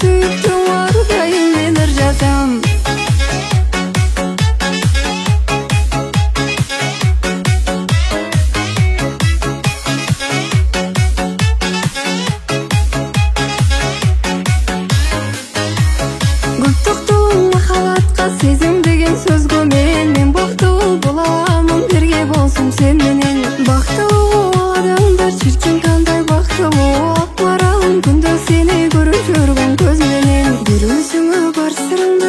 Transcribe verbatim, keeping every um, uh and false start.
сүйіктім, әрдайым мен ыржасам. Көптіктің махаббатқа сезім деген сөзгө мен мен бактылуу боламын, бирге болсун сен менен. Бактылуу адамдар чиркин кандай бактылуу, барамын күндө сени көрүп жүргөн көз менен. Бир өзүңө бар сырыңды